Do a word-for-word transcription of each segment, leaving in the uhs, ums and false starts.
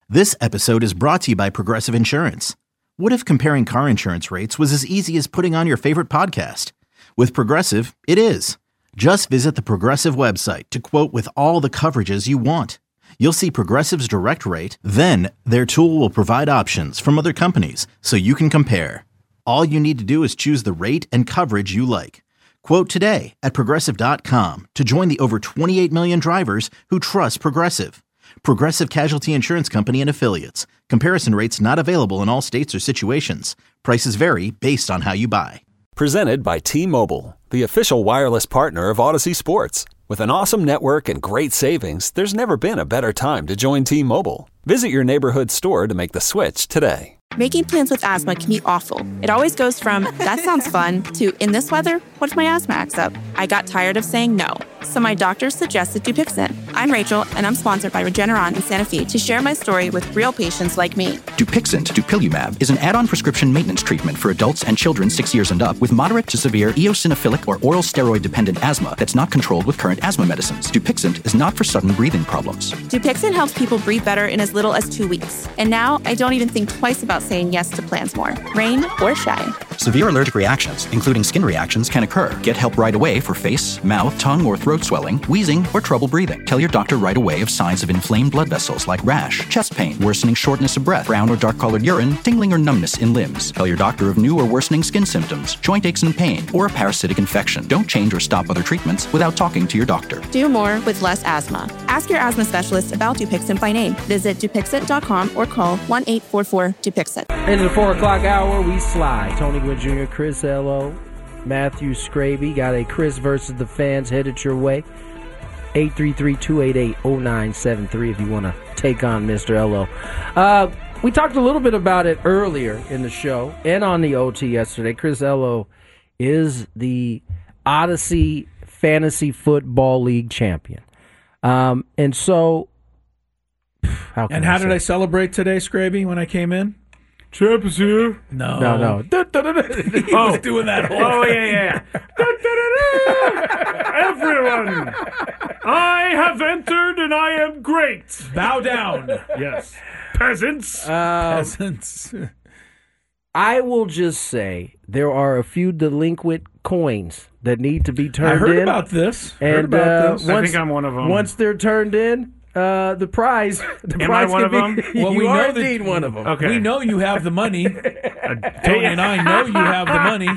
This episode is brought to you by Progressive Insurance. What if comparing car insurance rates was as easy as putting on your favorite podcast? With Progressive, it is. Just visit the Progressive website to quote with all the coverages you want. You'll see Progressive's direct rate, then their tool will provide options from other companies so you can compare. All you need to do is choose the rate and coverage you like. Quote today at progressive dot com to join the over twenty-eight million drivers who trust Progressive. Progressive Casualty Insurance Company and Affiliates. Comparison rates not available in all states or situations. Prices vary based on how you buy. Presented by T-Mobile, the official wireless partner of Odyssey Sports. With an awesome network and great savings, there's never been a better time to join T-Mobile. Visit your neighborhood store to make the switch today. Making plans with asthma can be awful. It always goes from, that sounds fun, to, in this weather, what if my asthma acts up? I got tired of saying no, so my doctor suggested Dupixent. I'm Rachel, and I'm sponsored by Regeneron and Sanofi to share my story with real patients like me. Dupixent, dupilumab, is an add-on prescription maintenance treatment for adults and children six years and up with moderate to severe eosinophilic or oral steroid-dependent asthma that's not controlled with current asthma medicines. Dupixent is not for sudden breathing problems. Dupixent helps people breathe better in as little as two weeks. And now, I don't even think twice about saying yes to plans more, rain or shine. Severe allergic reactions, including skin reactions, can occur. Get help right away for face, mouth, tongue, or throat swelling, wheezing, or trouble breathing. Tell your doctor right away of signs of inflamed blood vessels like rash, chest pain, worsening shortness of breath, brown or dark-colored urine, tingling or numbness in limbs. Tell your doctor of new or worsening skin symptoms, joint aches and pain, or a parasitic infection. Don't change or stop other treatments without talking to your doctor. Do more with less asthma. Ask your asthma specialist about Dupixent by name. Visit Dupixent dot com or call one eight four four Dupixent. Into the four o'clock hour, we slide. Tony Gwynn Junior, Chris Ello, Matthew Scraby. Got a Chris versus the fans headed your way. eight three three, two eight eight, zero nine seven three if you want to take on Mister Ello. Uh, we talked a little bit about it earlier in the show and on the O T yesterday. Chris Ello is the Odyssey Fantasy Football League champion. Um, and so, how can And I how say? did I celebrate today, Scraby, when I came in? Champ is here. No. No, no. He oh. was doing that whole Oh, yeah, yeah. Everyone, I have entered and I am great. Bow down. Yes. Peasants. Um, Peasants. I will just say there are a few delinquent coins that need to be turned I heard in. about this. And heard about uh, this. once, I think I'm one of them. Once they're turned in, uh, the prize. The Am prize I one can of be, them? You Well, we are know that- indeed one of them. Okay. We know you have the money. Tony and I know you have the money.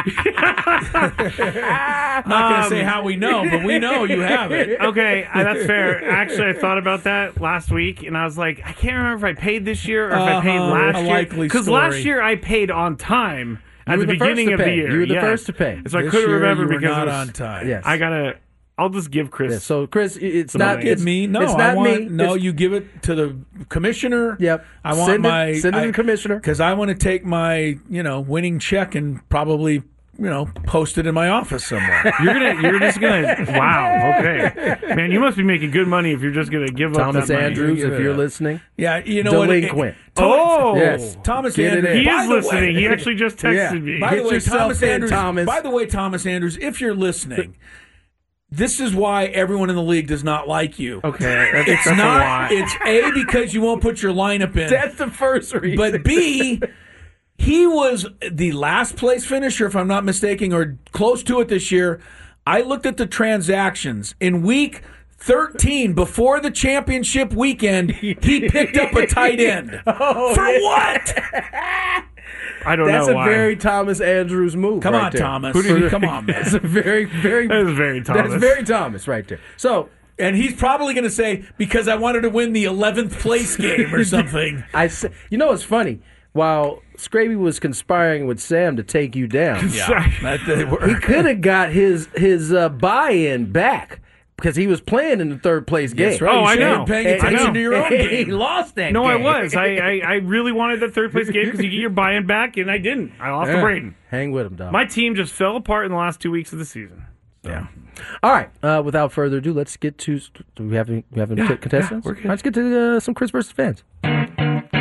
Not going to say how we know, but we know you have it. Okay, uh, that's fair. Actually, I thought about that last week, and I was like, I can't remember if I paid this year or if I paid Uh-huh, last a year. likely Because story. last year I paid on time at You were the the first beginning to of the pay. year. You were the yes. first to pay. So I This couldn't year remember you were because not it was- on time. Yes. I gotta. I'll just give Chris. Yeah, so, Chris, it's Some not money. it's, me. No, it's I not want, me. No, It's- you give it to the commissioner. Yep. I want Send it- my send it to I- the commissioner. because I want to take my you know winning check and probably you know post it in my office somewhere. You're gonna. You're just gonna. Wow. Okay, man. You must be making good money if you're just gonna give Thomas up that money. Andrews, Give if it you're up. listening. Yeah, you know what? Delinquent. It- Thomas- Oh, Yes. Thomas Get it Andrews. in. He by is the listening. way- He actually just texted Yeah. me. By Get the way, yourself Thomas in, Andrews. Thomas. By the way, Thomas Andrews, if you're listening, this is why everyone in the league does not like you. Okay, that's, It's that's a not. lot. It's A, because you won't put your lineup in. That's the first reason. But B, he was the last place finisher, if I'm not mistaken, or close to it this year. I looked at the transactions in week thirteen before the championship weekend. He picked up a tight end. Oh, For yeah. what? I don't That's know a why. very Thomas Andrews move. Come right on, there. Thomas. Who did he- Come on, man. That's a very, very. That is very Thomas. That's very Thomas right there. So And he's probably going to say, because I wanted to win the eleventh place game or something. I, sa- you know, what's funny. While Scraby was conspiring with Sam to take you down, Yeah, that did work. he could have got his his uh, buy-in back because he was playing in the third place game. That's right. Oh, You I should have know. been paying And- attention I know. to your own and game. He lost that No, game. I was. I, I, I really wanted that third place game because you get your buy-in back, and I didn't. I lost Yeah. to Brayton. Hang with him, dog. My team just fell apart in the last two weeks of the season. Yeah. All right. Uh, without further ado, let's get to. Do we have any, we have any Yeah, contestants? yeah, we're good. Let's get to uh, some Chris versus fans.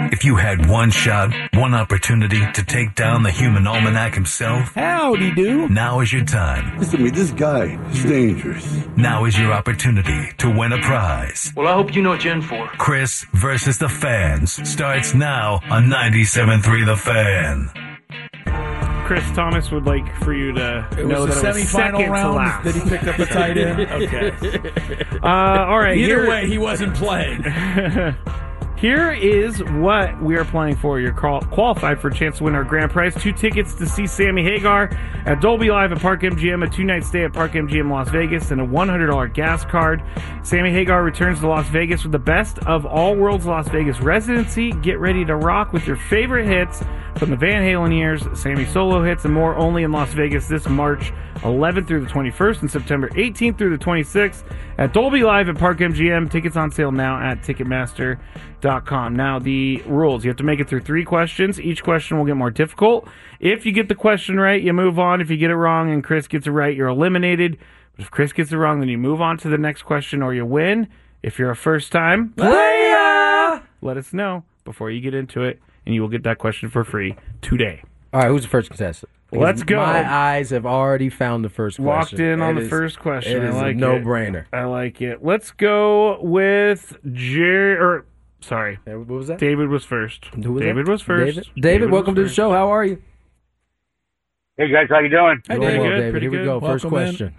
If you had one shot, one opportunity to take down the human almanac himself, howdy do. Now is your time. Listen to me, this guy is dangerous. Now is your opportunity to win a prize. Well, I hope you know what you're in for. Chris versus the Fans starts now on ninety-seven point three The Fan. Chris Thomas would like for you to it know was that the it was semifinal second to round last. that he picked up a tight end. Okay. Uh, all right. Either here, way, he wasn't playing. Here is what we are playing for. You're qual- qualified for a chance to win our grand prize. Two tickets to see Sammy Hagar at Dolby Live at Park M G M, a two-night stay at Park M G M Las Vegas, and a one hundred dollars gas card. Sammy Hagar returns to Las Vegas with the best of all world's Las Vegas residency. Get ready to rock with your favorite hits from the Van Halen years, Sammy solo hits, and more only in Las Vegas this March eleventh through the twenty-first and September eighteenth through the twenty-sixth at Dolby Live at Park M G M. Tickets on sale now at Ticketmaster dot com. Now, the rules. You have to make it through three questions. Each question will get more difficult. If you get the question right, you move on. If you get it wrong and Chris gets it right, you're eliminated. But if Chris gets it wrong, then you move on to the next question or you win. If you're a first-time player, let us know before you get into it, and you will get that question for free today. All right, who's the first contestant? Let's go. My eyes have already found the first question. Locked in on It the is- first question. It I is like a no-brainer. it. I like it. Let's go with Jerry. Or sorry, what was that? David was first. Who was David that? was first. David, David, welcome to the show. How are you? Hey guys, how you doing? Hey, Doing David. well, good, David. pretty Here we good. go. First Welcome in. question.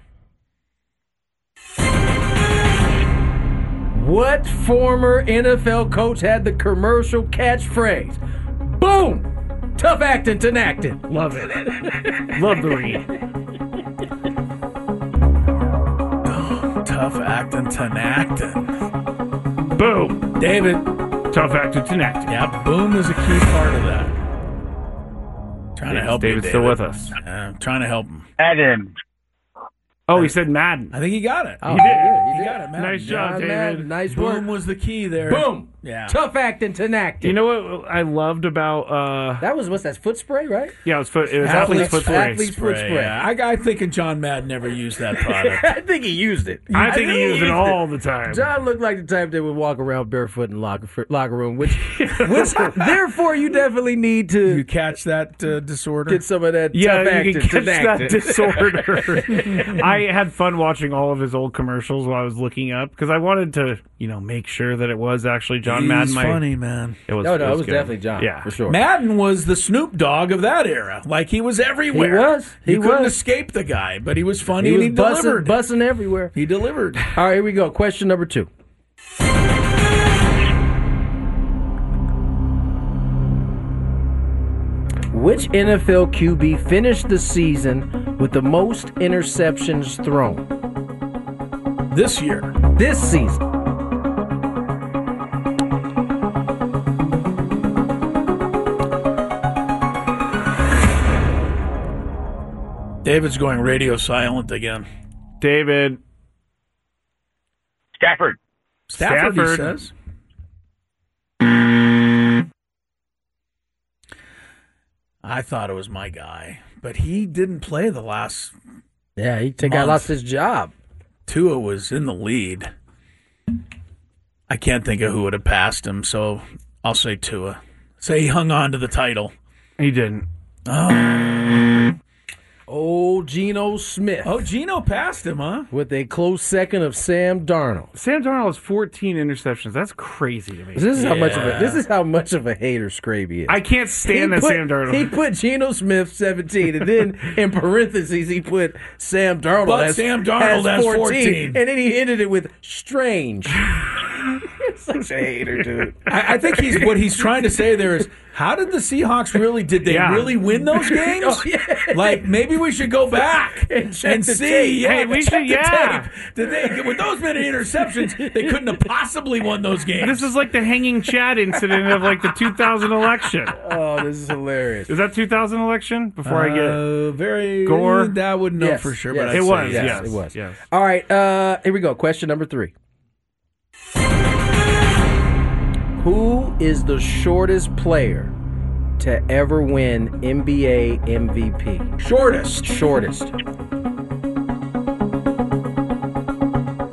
What former N F L coach had the commercial catchphrase? Boom! Tough acting to acting. Love it. Love the read. Tough acting, ton acting. Boom. David. Tough acting to acting. Yeah, boom is a key part of that. Trying to help David's you, still David. with us. Uh, I'm trying to help him. Adam. Oh, he said Madden. I think he got it. Oh, He did. yeah, He did. got it, man. Nice job, John David. Madden, nice Boom work. was the key there. Boom! Yeah. Tough acting to acting. You know what I loved about? uh That was, what's that, foot spray, right? Yeah, it was foot. It was athlete's foot spray. Athlete's foot Spray, spray. yeah. I, I think John Madden never used that product. I think he used it. I think he used it used all the time. John looked like the type that would walk around barefoot in the locker, locker room, which, which therefore you definitely need to You catch that uh, disorder? get some of that Yeah, tough you acting can to catch that acting. disorder. I had fun watching all of his old commercials while I was looking up because I wanted to, you know, make sure that it was actually John He's Madden. My- funny, man. It was. No, no, it was good. definitely John, Yeah, for sure. Madden was the Snoop Dogg of that era. Like, he was everywhere. He was. He you couldn't was. escape the guy, but he was funny He and was he busting, delivered. busting everywhere. He delivered. All right, here we go. Question number two. Which N F L Q B finished the season with the most interceptions thrown This year. this season? David's going radio silent again. David. Stafford. Stafford, he Stafford. says. I thought it was my guy, but he didn't play the last. Yeah, he took, I Month. lost his job. Tua was in the lead. I can't think of who would have passed him, so I'll say Tua. Say he hung on to the title. He didn't. Oh, Oh, Geno Smith. oh Geno passed him, huh? With a close second of Sam Darnold. Sam Darnold has fourteen interceptions. That's crazy to me. This is how much of a Yeah. this is how much of a hater Scraby is. I can't stand that put, Sam Darnold. He put Geno Smith seventeen, and then in parentheses he put Sam Darnold. But as, Sam Darnold has fourteen. and then he ended it with strange. Such a hater, dude. I, I think he's what he's trying to say there is, how did the Seahawks really? Did they Yeah. really win those games? Oh, yeah. Like, maybe we should go back And check the see. tape. Yeah, Hey, we check should- the yeah. tape. Did they? With those many interceptions, they couldn't have possibly won those games. This is like the hanging Chad incident of like the two thousand election. Oh, this is hilarious. Is that two thousand election? Before I get Uh, very Gore? That I wouldn't know Yes, for sure, yes. but I'd it say was, yes. yes, it was. yes. All right, uh, here we go. Question number three. Who is the shortest player to ever win N B A M V P? Shortest. Shortest.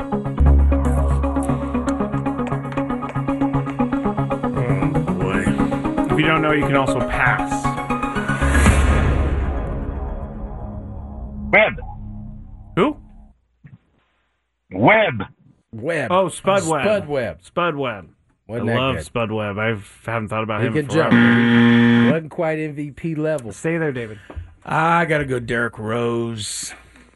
Boy. you don't know, you can also pass. Webb. Who? Webb. Webb. Oh, Spud Webb. Spud Webb. Spud Webb. Wasn't I that love good? Spud Webb. I haven't thought about He him could forever. jump. Wasn't quite M V P level. Stay there, David. I got to go Derrick Rose.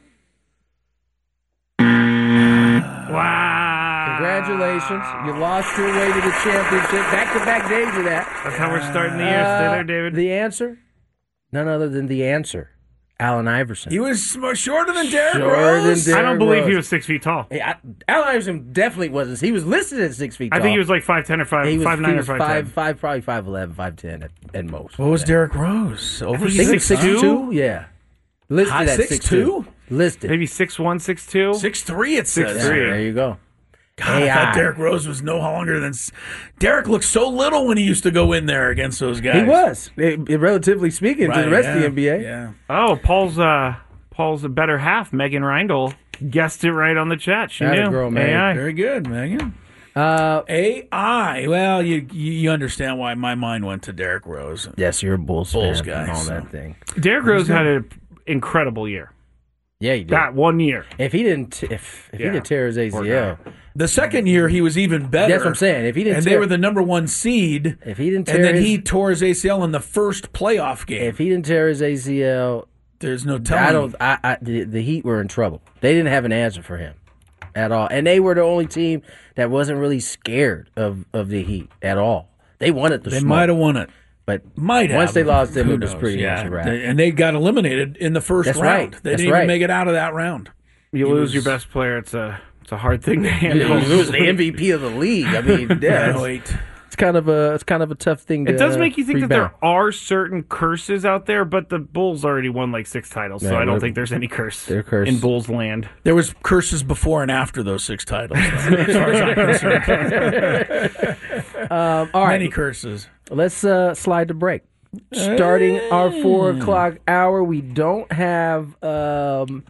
Wow. Congratulations. You lost your way to the championship. Back-to-back days of that. That's how we're starting the year. Stay there, David. The answer? None other than the answer. Allen Iverson. He was more shorter than Derrick Shorter Rose. than I don't Derrick believe Rose. he was six feet tall. Hey, I, Allen Iverson definitely wasn't. He was listed at six feet tall. I think he was like five ten or five He was, five nine he or was five five, ten. five, probably five eleven, five ten at, at most. What was Yeah. Derrick Rose? Over think I he's think he six was six two? two. Yeah, listed High at six six two? two. Listed. Maybe six one, six two. Six three. It says. Yeah, three. there you go. God, A I thought I. Derrick Rose was no longer than. s- Derrick looked so little when he used to go in there against those guys. He was, it, it- relatively speaking, to Right, the rest yeah, of the N B A. Yeah. Oh, Paul's uh, Paul's a better half. Megan Reindl guessed it right on the chat. She Atta knew. girl, Meg. A I. Very good, Megan. Uh, A I. Well, you, you you understand why my mind went to Derrick Rose. yes, you're a Bulls, Bulls fan guy, and all so. that thing. Derrick Rose had an incredible year. Yeah, he did. That one year. If he didn't, if, if Yeah. he didn't tear his A Poor C L, guy. The second year, he was even better. that's what I'm saying. If he didn't, and tear, they were the number one seed. if he didn't tear And then his, he tore his A C L in the first playoff game. if he didn't tear his A C L, There's no telling. I don't. I, I the, the Heat were in trouble. They didn't have an answer for him at all, and they were the only team that wasn't really scared of, of the Heat at all. They wanted the They smoke, might have won it. but Might have. once they lost him, Who it was knows? pretty Yeah. much a wrap. They- and they got eliminated in the first That's round. right. They That's didn't right. even make it out of that round. You He lose was- your best player. It's a it's a hard thing to handle. It was the M V P of the league. I mean, yeah, Oh, it's, wait. it's kind of a it's kind of a tough thing. To, It does make you think that rebound. there are certain curses out there, but the Bulls already won like six titles, so Yeah, I don't they're- think there's any curse they're cursed. in Bulls land. There was curses before and after those six titles. As far as I'm concerned. Um, all right, Many curses. let's uh, slide to break. Starting our four o'clock hour, we don't have um,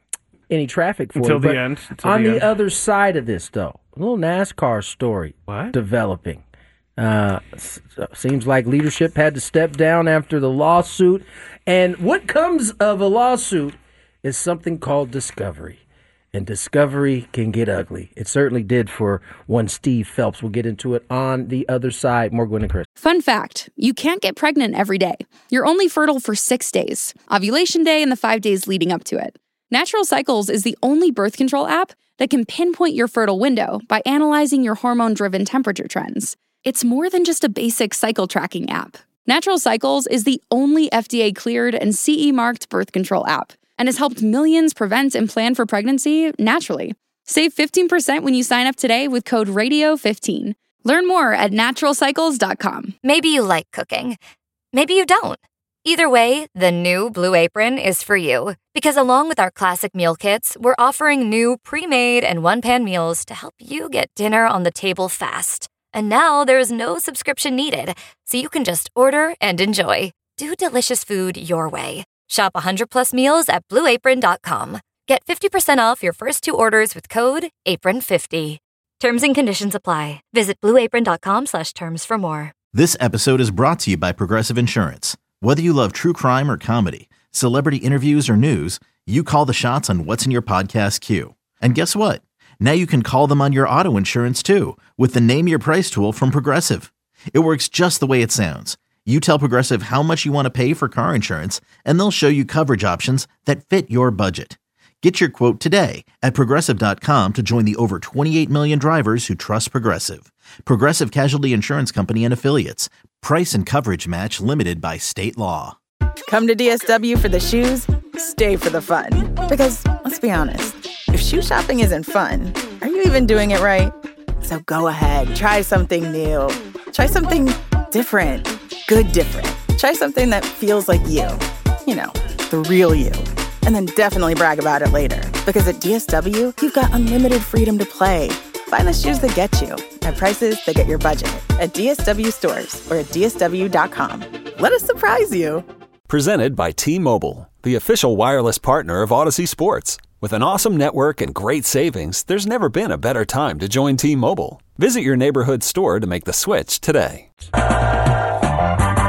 any traffic for Until you, the but end. Until on the the end. other side of this, though, a little NASCAR story What? developing. Uh, s- seems like leadership had to step down after the lawsuit, and what comes of a lawsuit is something called discovery. And discovery can get ugly. It certainly did for one Steve Phelps. We'll get into it on the other side. More Gwen and Chris. Fun fact, you can't get pregnant every day. You're only fertile for six days, ovulation day and the five days leading up to it. Natural Cycles is the only birth control app that can pinpoint your fertile window by analyzing your hormone-driven temperature trends. It's more than just a basic cycle tracking app. Natural Cycles is the only F D A-cleared and C E-marked birth control app and has helped millions prevent and plan for pregnancy naturally. Save fifteen percent when you sign up today with code radio fifteen. Learn more at natural cycles dot com. Maybe you like cooking. Maybe you don't. Either way, the new Blue Apron is for you. Because along with our classic meal kits, we're offering new pre-made and one-pan meals to help you get dinner on the table fast. And now there's no subscription needed, so you can just order and enjoy. Do delicious food your way. Shop one hundred plus meals at blue apron dot com. Get fifty percent off your first two orders with code apron fifty. Terms and conditions apply. Visit blue apron dot com slash terms for more. This episode is brought to you by Progressive Insurance. Whether you love true crime or comedy, celebrity interviews or news, you call the shots on what's in your podcast queue. And guess what? Now you can call them on your auto insurance too with the Name Your Price tool from Progressive. It works just the way it sounds. You tell Progressive how much you want to pay for car insurance, and they'll show you coverage options that fit your budget. Get your quote today at progressive dot com to join the over twenty-eight million drivers who trust Progressive. Progressive Casualty Insurance Company and Affiliates. Price and coverage match limited by state law. Come to D S W for the shoes, stay for the fun. Because, let's be honest, if shoe shopping isn't fun, are you even doing it right? So go ahead, try something new. Try something different. Good different. Try something that feels like you. You know, the real you. And then definitely brag about it later. Because at D S W, you've got unlimited freedom to play. Find the shoes that get you at prices that get your budget at D S W stores or at D S W dot com. Let us surprise you. Presented by T-Mobile, the official wireless partner of Odyssey Sports. With an awesome network and great savings, there's never been a better time to join T-Mobile. Visit your neighborhood store to make the switch today.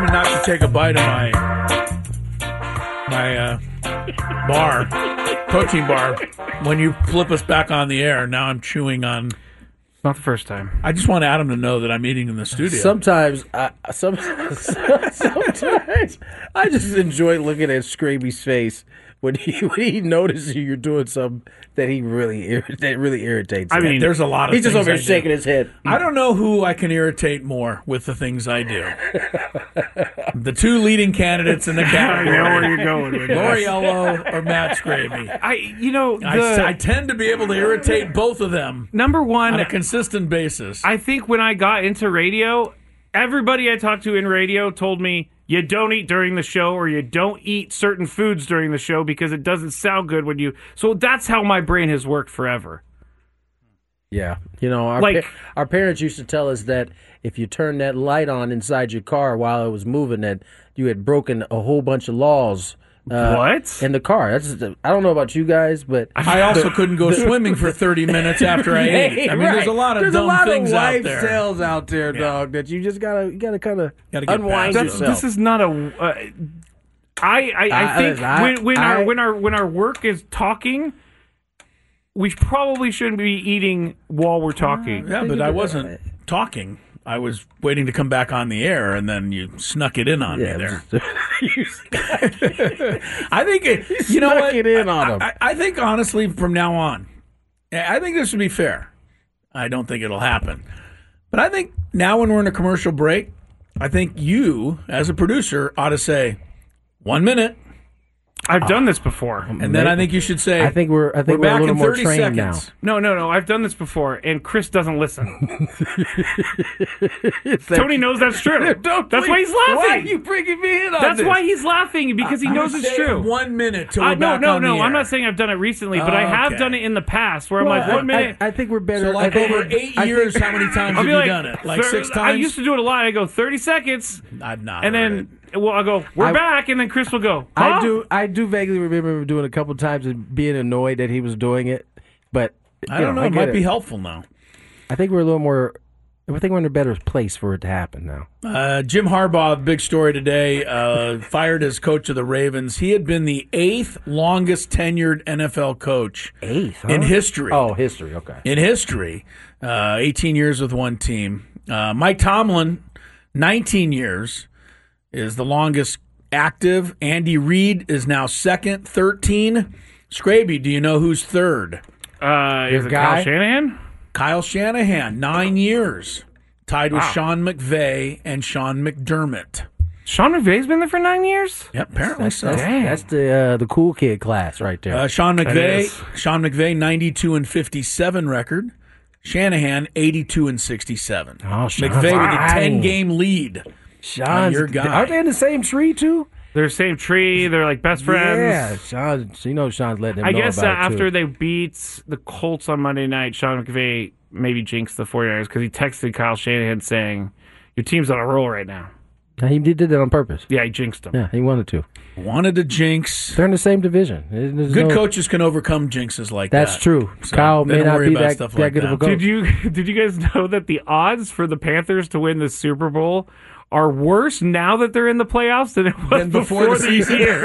me not to take a bite of my my uh, bar, protein bar, when you flip us back on the air. Now I'm chewing on. Not the first time. I just want Adam to know that I'm eating in the studio. Sometimes, I, some, sometimes I just enjoy looking at Scraby's face when he when he notices you're doing something that he really ir- that really irritates him. I mean, there's a lot of He's just things over here I do. shaking his head. I don't know who I can irritate more with the things I do. The two leading candidates in the category. I know where you're going with this. Loriello or Matt Scraby. I, you know, the, I, I tend to be able to irritate both of them. Number one, on a consistent basis. I think when I got into radio, everybody I talked to in radio told me, you don't eat during the show or you don't eat certain foods during the show because it doesn't sound good when you... So that's how my brain has worked forever. Yeah. You know, our, Like- pa- our parents used to tell us that if you turned that light on inside your car while it was moving, that you had broken a whole bunch of laws. Uh, What? In the car. That's just, I don't know about you guys, but... I also couldn't go swimming for thirty minutes after I ate. I mean, Right. there's a lot of There's dumb a lot things of out life there. tales out there, dog, that you just gotta you gotta kind of Gotta get unwind past That's, yourself. this is not a... Uh, I, I, I I- think I- when, when, I- our, when, our, when our work is talking, we probably shouldn't be eating while we're talking. Yeah, but I wasn't talking. I was waiting to come back on the air, and then you snuck it in on Yeah, me there. just- I think it, you know snuck what? it in on I, him. I, I think honestly, from now on, I think this would be fair. I don't think it'll happen, but I think now when we're in a commercial break, I think you, as a producer, ought to say one minute, I've done this before. and then I think you should say, I think we're I think we're we're, back a little in more thirty trained seconds. No, no, no. I've done this before, and Chris doesn't listen. Tony knows that's true. Don't That's please- why he's laughing. Why are you bringing me in on That's this? why he's laughing, because he I'm knows it's saying true. One minute till I, we're no, back no, on no. the I'm air. not saying I've done it recently, but I have Okay. done it in the past where I'm Well, like, one I- minute. I, I think we're better. So like I think, over eight I years, think- how many times I'll have be you like, done it? Like thir- six I times? used to do it a lot. I go thirty seconds, I've not. and heard then well, I'll go, we're I- back, and then Chris will go, I huh? do. I do vaguely remember doing it a couple times and being annoyed that he was doing it, but it. I you don't know. I It get might be helpful now. I think we're a little more. I think we're in a better place for it to happen now. Uh, Jim Harbaugh, big story today, uh, fired as coach of the Ravens. He had been the eighth longest tenured N F L coach Eighth huh? in history. Oh, history. Okay. In history, uh, eighteen years with one team. Uh, Mike Tomlin, nineteen years, is the longest active. Andy Reid is now second, thirteen. Scraby, do you know who's third? Uh, Your is it guy? Kyle Shanahan? Kyle Shanahan, nine years, tied with Wow. Sean McVay and Sean McDermott. Sean McVay's been there for nine years? Yep, apparently That's, so. that's, that's the uh, the cool kid class right there. Uh, Sean That McVay, is. Sean McVay, ninety-two and fifty-seven record. Shanahan, eighty-two and sixty-seven. Oh, Sean's McVay with a fine. ten-game lead. Sean's your guy. Aren't they in the same tree too? They're same tree. They're like best friends. Yeah, Sean. You know, Sean's letting him I know guess uh, about it, after too. they beat the Colts on Monday night, Sean McVay maybe jinxed the 49ers because he texted Kyle Shanahan saying, your team's on a roll right now. Yeah, he did that on purpose. Yeah, he jinxed him. Yeah, he wanted to. Wanted to jinx. They're in the same division. There's Good no- coaches can overcome jinxes like That's that. true. So Kyle they may don't not worry be about that, stuff that like good of a that. coach. Did you did you guys know that the odds for the Panthers to win the Super Bowl are worse now that they're in the playoffs than it was Than before the season. year?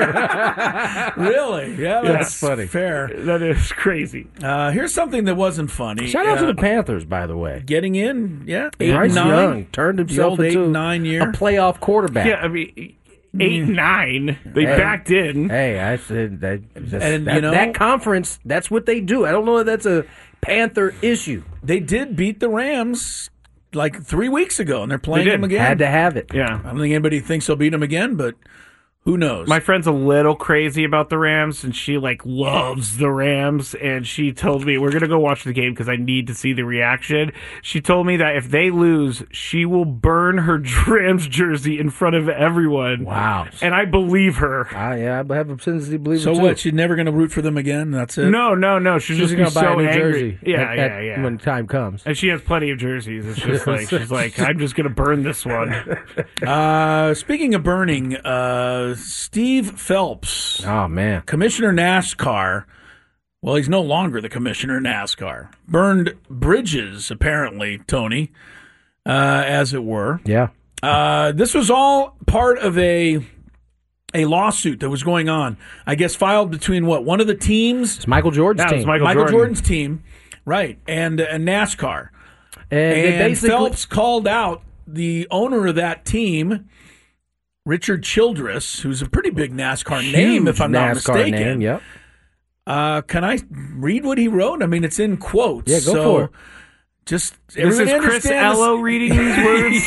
Really? Yeah, that's, That's funny. Fair. That is crazy. Uh, here's something that wasn't funny. Shout out Uh, to the Panthers, by the way. Getting in, yeah, eight Bryce and nine. Young turned The himself old eight into and nine year. a playoff quarterback. Yeah, I mean, eight nine. They Hey. backed in. Hey, I said that. that's- And, that, you know- that conference. That's what they do. I don't know if that's a Panther issue. They did beat the Rams like three weeks ago, and they're playing They did. them again. Had to have it. Yeah. I don't think anybody thinks they'll beat them again, but who knows? My friend's a little crazy about the Rams, and she like loves the Rams. And she told me we're gonna go watch the game because I need to see the reaction. She told me that if they lose, she will burn her Rams jersey in front of everyone. Wow. And I believe her. Ah, yeah, I have a tendency to believe so it too. what? She's never going to root for them again? That's it? No, no, no. She's, She's just gonna be buy so a new angry. jersey. Yeah, at- yeah, at- yeah. When time comes. And she has plenty of jerseys. It's just like she's like, I'm just gonna burn this one. Uh, speaking of burning, uh, Steve Phelps, Oh man. Commissioner NASCAR, well, he's no longer the Commissioner NASCAR, burned bridges, apparently, Tony, uh, as it were. Yeah. Uh, this was all part of a a lawsuit that was going on. I guess filed between what one of the teams, it's Michael Jordan's yeah, team, Michael, Michael Jordan. Jordan's team, right, and and NASCAR. and, they And basically, Phelps called out the owner of that team, Richard Childress, who's a pretty big NASCAR name, if I'm not NASCAR mistaken. name, yep. Uh, can I read what he wrote? I mean, it's in quotes. Yeah, go so for it. Just This everybody is Chris understand Ello reading these words.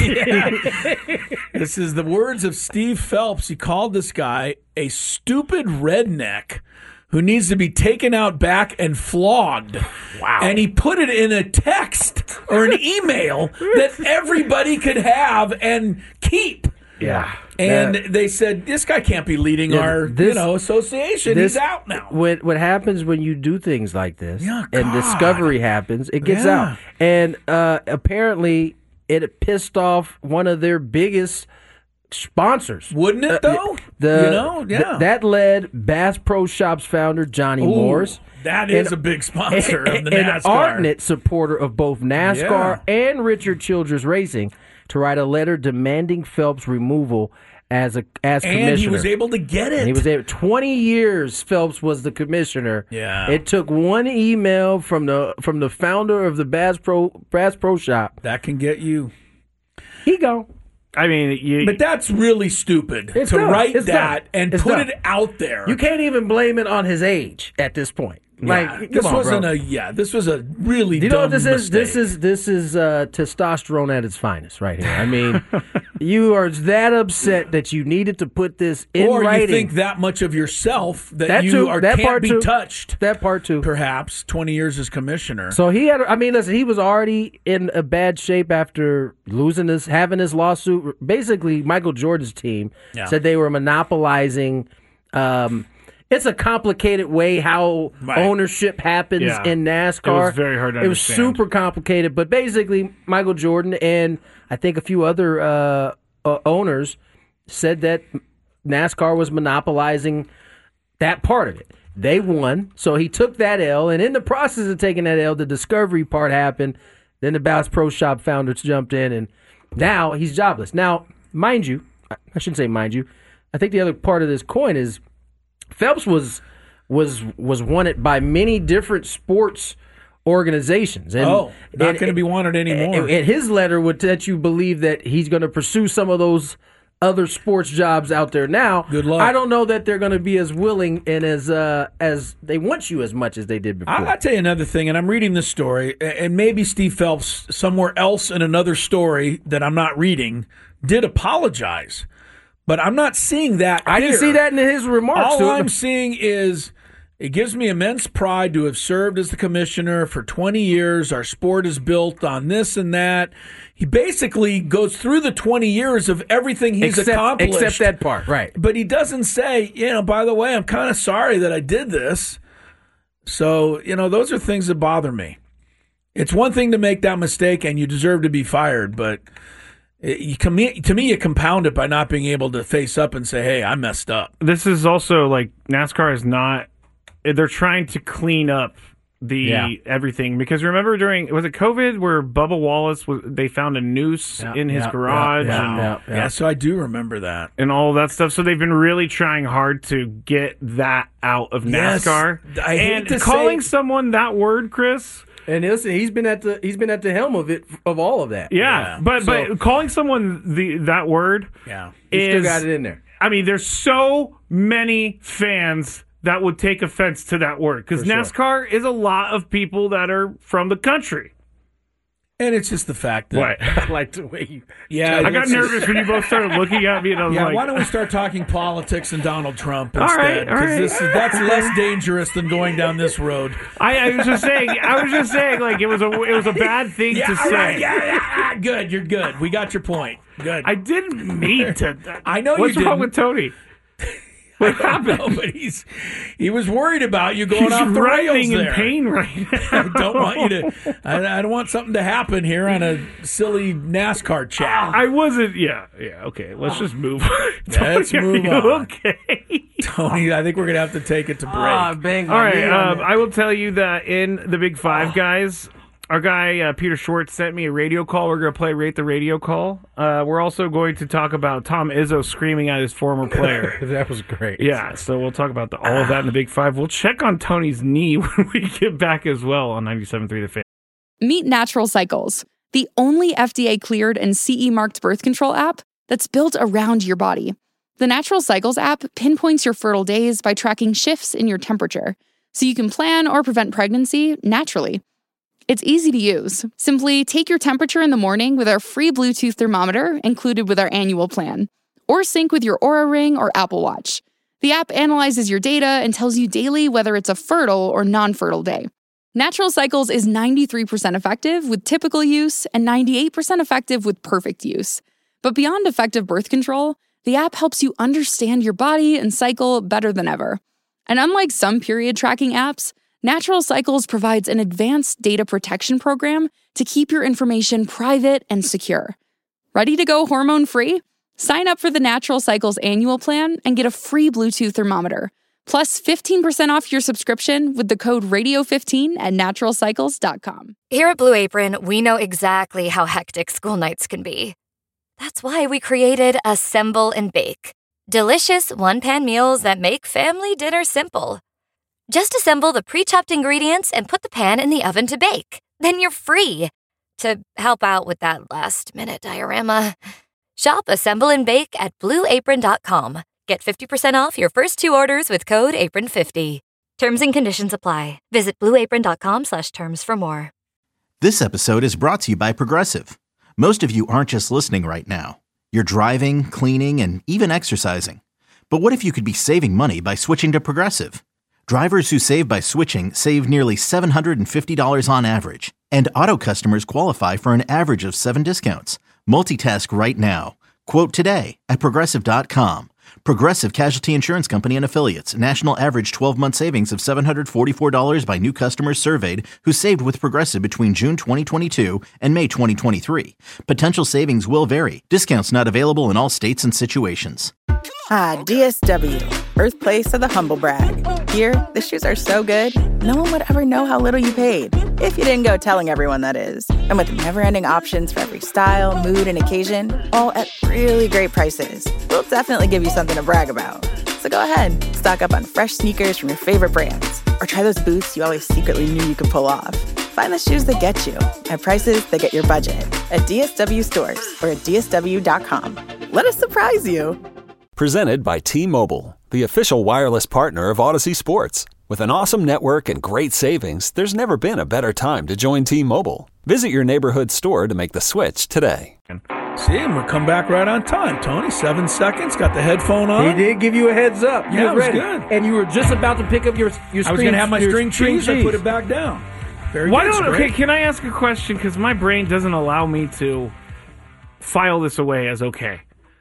Yeah. This is the words of Steve Phelps. He called this guy a stupid redneck who needs to be taken out back and flogged. Wow. And he put it in a text or an email that everybody could have and keep. Yeah. And That- they said, this guy can't be leading Yeah, our this- you know association. this- He's out now. What what happens when you do things like this Yeah, and God. discovery happens, it gets Yeah. out. And uh, apparently it pissed off one of their biggest sponsors. Wouldn't it, though? The, You know, th- yeah. that led Bass Pro Shops founder Johnny Ooh, Morris. that is and- a big sponsor of the an NASCAR. ardent supporter of both NASCAR and Richard Childress Racing to write a letter demanding Phelps' removal as a as commissioner. And he was able to get it. And he was able. Twenty years Phelps was the commissioner. Yeah. It took one email from the from the founder of the Bass Pro Bass Pro Shop. That can get you. He go. I mean, you, But that's really stupid It's to dumb. write It's that dumb. and It's put dumb. it out there. You can't even blame it on his age at this point. Like Yeah, come this on, wasn't bro. a yeah. This was a really Do you know dumb what this is? mistake. This is this is uh, testosterone at its finest, right here. I mean, you are that upset that you needed to put this in or writing. you think that much of yourself that, That you too, are that can't part be too. touched. That part too. Perhaps twenty years as commissioner. So he had. I mean, listen. He was already in a bad shape after losing this, having this lawsuit. Basically, Michael Jordan's team Yeah. said they were monopolizing. Um, it's a complicated way how Right. ownership happens Yeah. in NASCAR. It was very hard to It was understand. super complicated, but basically, Michael Jordan and I think a few other uh, uh, owners said that NASCAR was monopolizing that part of it. They won, so he took that L, and in the process of taking that L, the discovery part happened. Then the Bass Pro Shop founders jumped in, and now he's jobless. Now, mind you, I shouldn't say mind you, I think the other part of this coin is Phelps was was was wanted by many different sports organizations. And, oh, not and- going to be wanted anymore. and, and his letter would let you believe that he's going to pursue some of those other sports jobs out there now. Good luck. I don't know that they're going to be as willing and as uh, as they want you as much as they did before. I, I'll tell you another thing, and I'm reading this story, a- and maybe Steve Phelps, somewhere else in another story that I'm not reading, did apologize. But I'm not seeing that I didn't here. see that in his remarks. All to I'm him. seeing is it gives me immense pride to have served as the commissioner for twenty years. Our sport is built on this and that. He basically goes through the twenty years of everything he's except, accomplished. except that part, right? But he doesn't say, you know, by the way, I'm kind of sorry that I did this. So, you know, those are things that bother me. It's one thing to make that mistake and you deserve to be fired, but it, you com- to me, you compound it by not being able to face up and say, hey, I messed up. this is also like NASCAR is not. They're trying to clean up the Yeah. everything because remember during was it COVID where Bubba Wallace was they found a noose Yeah, in his yeah, garage yeah, and, yeah, Yeah, so I do remember that. and all that stuff. So they've been really trying hard to get that out of Yes. NASCAR. I hate and to calling say- someone that word, Chris. And listen, he's been at the he's been at the helm of it of all of that. Yeah, Yeah. but So- but calling someone the that word Yeah. He is still got it in there. I mean, there's so many fans that would take offense to that word because For sure. NASCAR is a lot of people that are from the country. And it's just the fact that. What? I like the way you. Yeah, I got it's- nervous when you both started looking at me, and I was Yeah, like, why don't we start talking politics and Donald Trump All instead? right, all right. this is, that's less dangerous than going down this road. I, I was just saying, I was just saying, like it was a it was a bad thing Yeah, to all say. right, yeah, yeah, yeah, good. You're good. We got your point. Good. I didn't mean to. I know What's you wrong didn't. with Tony? I don't know, but he's he was worried about you going He's off the rails writhing in there. pain right now. I don't want you to. I, I don't want something to happen here on a silly NASCAR chat. I wasn't. Yeah, yeah. Okay, let's just move. on. Let's Tony, are move you on. Okay. Tony, I think we're gonna have to take it to break. Ah, bang! All right. Um, I will tell you that in the Big Five, guys, Our guy, uh, Peter Schwartz, sent me a radio call. We're going to play Rate the Radio Call. Uh, we're also going to talk about Tom Izzo screaming at his former player. That was great. Yeah, so we'll talk about the, all of that in the Big Five. We'll check on Tony's knee when we get back as well on ninety-seven point three The Fan. Meet Natural Cycles, the only F D A-cleared and C E-marked birth control app that's built around your body. The Natural Cycles app pinpoints your fertile days by tracking shifts in your temperature, so you can plan or prevent pregnancy naturally. It's easy to use. Simply take your temperature in the morning with our free Bluetooth thermometer included with our annual plan, or sync with your Oura Ring or Apple Watch. The app analyzes your data and tells you daily whether it's a fertile or non-fertile day. Natural Cycles is ninety-three percent effective with typical use and ninety-eight percent effective with perfect use. But beyond effective birth control, the app helps you understand your body and cycle better than ever. And unlike some period tracking apps, Natural Cycles provides an advanced data protection program to keep your information private and secure. Ready to go hormone-free? Sign up for the Natural Cycles annual plan and get a free Bluetooth thermometer, plus fifteen percent off your subscription with the code radio fifteen at natural cycles dot com. Here at Blue Apron, we know exactly how hectic school nights can be. That's why we created Assemble and Bake, delicious one-pan meals that make family dinner simple. Just assemble the pre-chopped ingredients and put the pan in the oven to bake. Then you're free to help out with that last-minute diorama. Shop Assemble and Bake at blue apron dot com. Get fifty percent off your first two orders with code apron fifty. Terms and conditions apply. Visit blue apron dot com slash terms for more. This episode is brought to you by Progressive. Most of you aren't just listening right now. You're driving, cleaning, and even exercising. But what if you could be saving money by switching to Progressive? Drivers who save by switching save nearly seven hundred fifty dollars on average. And auto customers qualify for an average of seven discounts. Multitask right now. Quote today at progressive dot com. Progressive Casualty Insurance Company and Affiliates. National average twelve-month savings of seven hundred forty-four dollars by new customers surveyed who saved with Progressive between June twenty twenty-two and May twenty twenty-three. Potential savings will vary. Discounts not available in all states and situations. Ah, D S W, birthplace of the humble brag. Here, the shoes are so good, no one would ever know how little you paid. If you didn't go telling everyone, that is. And with never-ending options for every style, mood, and occasion, all at really great prices, we'll definitely give you something to brag about. So go ahead, stock up on fresh sneakers from your favorite brands, or try those boots you always secretly knew you could pull off. Find the shoes that get you at prices that get your budget at D S W stores or at D S W dot com. Let us surprise you. Presented by T-Mobile, the official wireless partner of Odyssey Sports. With an awesome network and great savings, there's never been a better time to join T-Mobile. Visit your neighborhood store to make the switch today. See, and we'll come back right on time, Tony. Seven seconds, got the headphone on. He did give you a heads up. You yeah, it was ready. good. And you were just about to pick up your your string. I was going to have my your string, string cheese, cheese. I put it back down. Very Why good, don't? Spray. Okay, can I ask a question? Because my brain doesn't allow me to file this away as okay.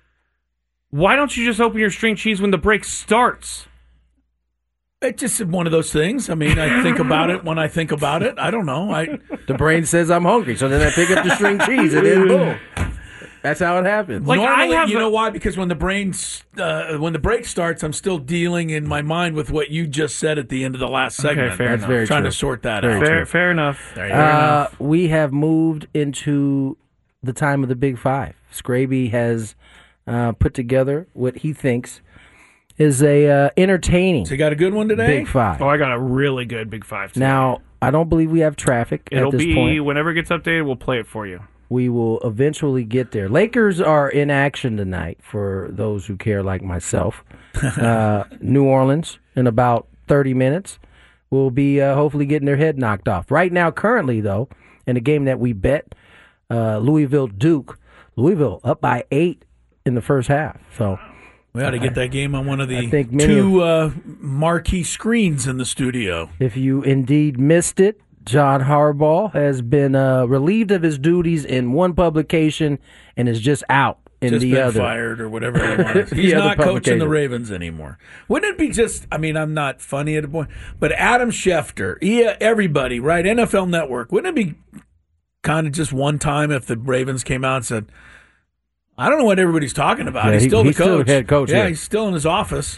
Why don't you just open your string cheese when the break starts? It's just one of those things. I mean, I think about it when I think about it. I don't know. I The brain says I'm hungry, so then I pick up the string cheese, and then boom. That's how it happens. Like, Normally, I have you a- know why? Because when the brain, uh, when the break starts, I'm still dealing in my mind with what you just said at the end of the last segment. Okay, fair That's enough. very Trying true. to sort that Very out. true. Fair, fair enough. There you Uh, go. we have moved into the time of the Big Five. Scraby has uh, put together what he thinks is a uh, entertaining So you got a good one today? Big Five. Oh, I got a really good Big Five today. Now, I don't believe we have traffic It'll at this be, point. whenever it gets updated, we'll play it for you. We will eventually get there. Lakers are in action tonight for those who care like myself. uh, New Orleans in about thirty minutes will be uh, hopefully getting their head knocked off. Right now, currently, though, in the game that we bet, uh, Louisville-Duke, Louisville up by eight in the first half. So We ought to get that game on one of the I think many two uh, marquee screens in the studio. if you indeed missed it, John Harbaugh has been uh, relieved of his duties in one publication and is just out in Just the been other. fired or whatever they want. The He's other not coaching the publication. Ravens anymore. Wouldn't it be just, I mean, I'm not funny at a point, but Adam Schefter, yeah, everybody, right? N F L Network, wouldn't it be kind of just one time if the Ravens came out and said, I don't know what everybody's talking about. Yeah, he's he- still he's the still coach. the head coach, Yeah, yeah. he's still in his office.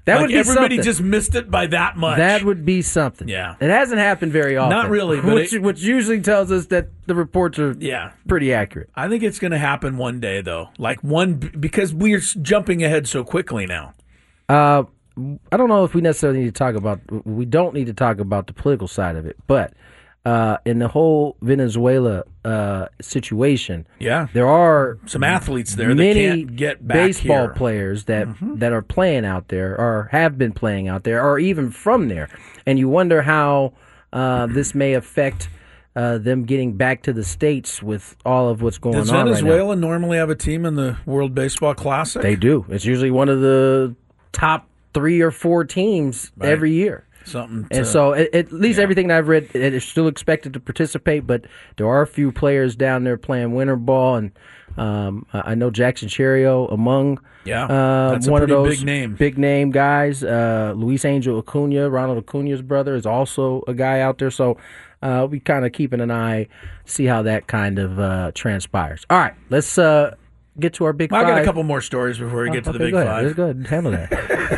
That like would be everybody something. just missed it by that much. That would be something. Yeah. It hasn't happened very often. Not really, but which, it- which usually tells us that the reports are Yeah. pretty accurate. I think it's going to happen one day, though. Like one, because we're jumping ahead so quickly now. Uh, I don't know if we necessarily need to talk about. We don't need to talk about the political side of it, but uh, in the whole Venezuela uh, situation, Yeah. there are Some athletes there that many can't get back baseball here. players that Mhm. that are playing out there, or have been playing out there, or even from there, and you wonder how uh, this may affect uh, them getting back to the States with all of what's going Does on right now. Venezuela normally have a team in the World Baseball Classic? They do. It's usually one of the top three or four teams Right. every year. Something. And to- so, at, at least everything that I've read, it is still expected to participate, but there are a few players down there playing winter ball, and um, I I know Jackson Cherio among Yeah, uh, that's a one of pretty those big name. big name guys. Uh, Luis Angel Acuna, Ronald Acuna's brother, is also a guy out there. So uh, we kind of keeping an eye, see how that kind of uh, transpires. All right, let's uh, get to our big Well, I five. got a couple more stories before we Oh, get to the okay, big go ahead. five. Let's go ahead and handle that.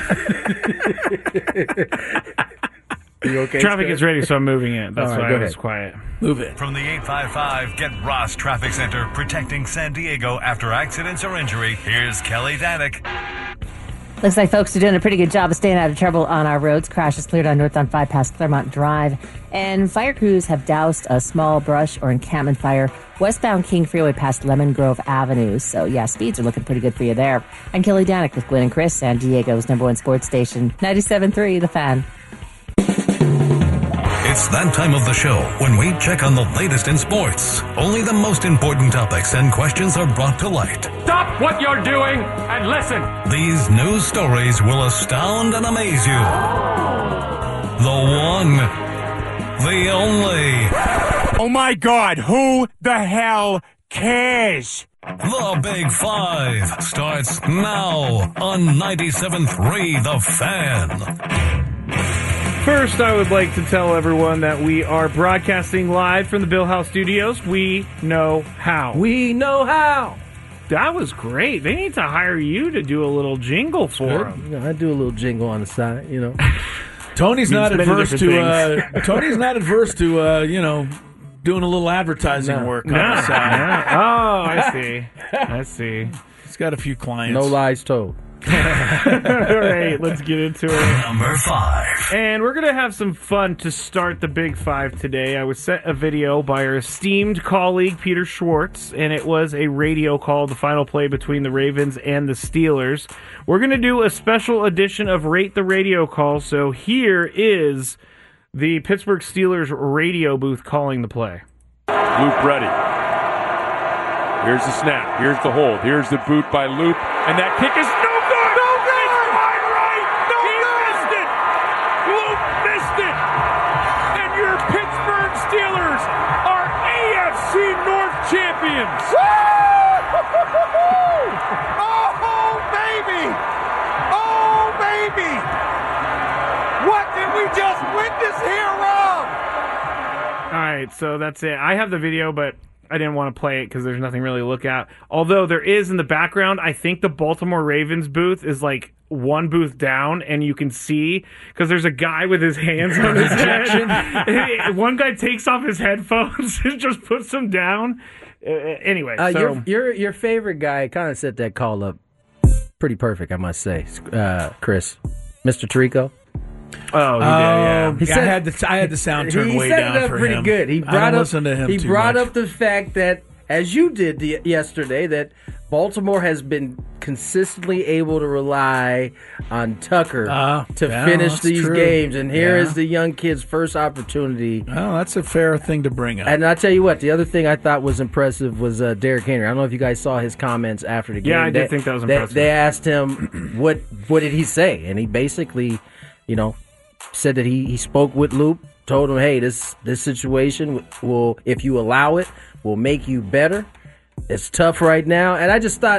You okay? Traffic Scott? is ready, so I'm moving it. That's All right, why go I was ahead. quiet. Move it. From the eight five five Get Ross Traffic Center, protecting San Diego after accidents or injury, here's Kelly Danick. Looks like folks are doing a pretty good job of staying out of trouble on our roads. Crash is cleared on North on five past Claremont Drive. And fire crews have doused a small brush or encampment fire westbound King Freeway past Lemon Grove Avenue. So, yeah, speeds are looking pretty good for you there. I'm Kelly Danick with Glenn and Chris, San Diego's number one sports station, ninety-seven point three The Fan. It's that time of the show when we check on the latest in sports. Only the most important topics and questions are brought to light. Stop what you're doing and listen. These news stories will astound and amaze you. The one, the only. Oh my God, who the hell cares? The Big Five starts now on ninety-seven point three The Fan. First, I would like to tell everyone that we are broadcasting live from the Bill House Studios. We know how. We know how. That was great. They need to hire you to do a little jingle for them. You know, I do a little jingle on the side, you know. Tony's Means not many adverse to. different Uh, Tony's not adverse to. Uh, you know, doing a little advertising No. work No, on the side. no. Oh, I see. I see. He's got a few clients. No lies told. All right, let's get into it. Number five. And we're going to have some fun to start the Big Five today. I was sent a video by our esteemed colleague, Peter Schwartz, and it was a radio call, the final play between the Ravens and the Steelers. We're going to do a special edition of Rate the Radio Call, so here is the Pittsburgh Steelers radio booth calling the play. Loop ready. Here's the snap. Here's the hold. Here's the boot by Loop. And that kick is no good. No good. It's wide right. No he good. missed it. Loop missed it. And your Pittsburgh Steelers are A F C North champions. Oh, baby. Oh, baby. What did we just witness here, Rob? All right, so that's it. I have the video, but I didn't want to play it because there's nothing really to look at. Although there is in the background, I think the Baltimore Ravens booth is like one booth down, and you can see because there's a guy with his hands on his head. One guy takes off his headphones and just puts them down. Uh, anyway, Uh, so your, your your favorite guy kind of set that call up pretty perfect, I must say, uh, Chris. Mister Tirico. Oh, he did, yeah. Um, yeah, I had the I had the sound turned he way set down it up for pretty him. good. He I brought don't up listen to him he too brought much. up the fact that, as you did the, yesterday, that Baltimore has been consistently able to rely on Tucker Uh, to yeah, finish that's these true. games, and here is Yeah. the young kid's first opportunity. Oh, that's a fair thing to bring up. And I tell you what, the other thing I thought was impressive was uh, Derrick Henry. I don't know if you guys saw his comments after the game. Yeah, I did They- think that was they- impressive. They asked him what what did he say, and he basically, you know, said that he, he spoke with Loop, told him, hey, this this situation will, if you allow it, will make you better. It's tough right now, and I just thought,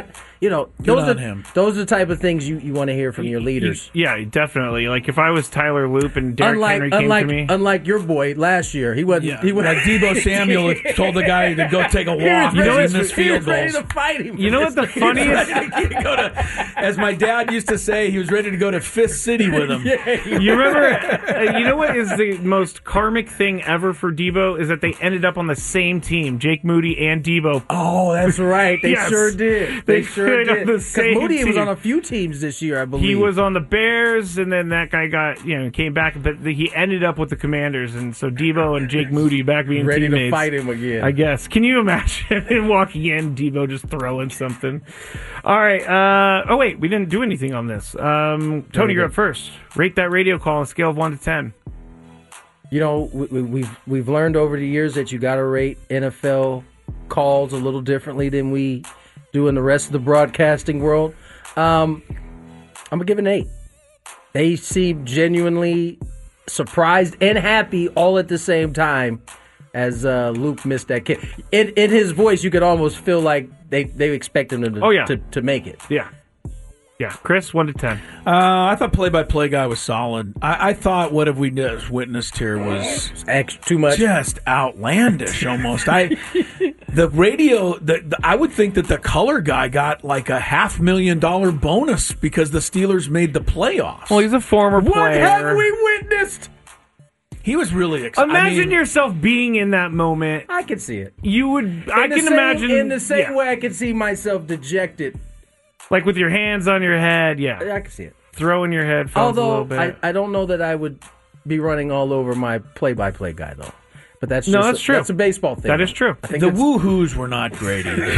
you know, Good those on are him. those are the type of things you, you want to hear from your leaders. Yeah, definitely. Like if I was Tyler Loop and Derrick unlike Henry came unlike to me. unlike your boy last year, he wasn't. Yeah, he was like Debo Samuel told the guy to go take a walk. You know, and miss he field was ready goals. to fight him. You know what the funniest? Go to, as my dad used to say, he was ready to go to Fifth City with him. You remember? Uh, you know what is the most karmic thing ever for Debo is that they ended up on the same team, Jake Moody and Debo. Oh, that's right. They Yes. sure did. They, They sure played on did. the 'Cause same Moody was team. on a few teams this year, I believe. He was on the Bears, and then that guy got you know came back, but the, he ended up with the Commanders, and so Debo and Jake Moody back being ready teammates. to fight him again. I guess. Can you imagine him walking in, Debo just throwing something? All right. Uh, oh wait, we didn't do anything on this. Um, Tony, you're up first. Rate that radio call on a scale of one to ten. You know, we, we, we've we've learned over the years that you got to rate N F L calls a little differently than we do in the rest of the broadcasting world. Um, I'm gonna give it an eight. They seem genuinely surprised and happy all at the same time as uh, Luke missed that kick. In, in his voice, you could almost feel like they, they expect him to, Oh, yeah. to to make it. Yeah. Yeah. Chris, one to ten. Uh, I thought play-by-play guy was solid. I, I thought what have we just witnessed here was Ex- too much, just outlandish almost. I the radio. The, the I would think that the color guy got like a half million dollar bonus because the Steelers made the playoffs. Well, he's a former What player. have we witnessed? He was really excited. Imagine I mean, yourself being in that moment. I can see it. You would. In I the can same- imagine in the same yeah. way I can see myself dejected. like with your hands on your head. Yeah, I can see it. throwing your headphones a little Although bit. I, I don't know that I would be running all over my play-by-play guy though. But that's No, just that's a, true. That's a baseball thing. That is true. I think the that's- woohoos were not great either.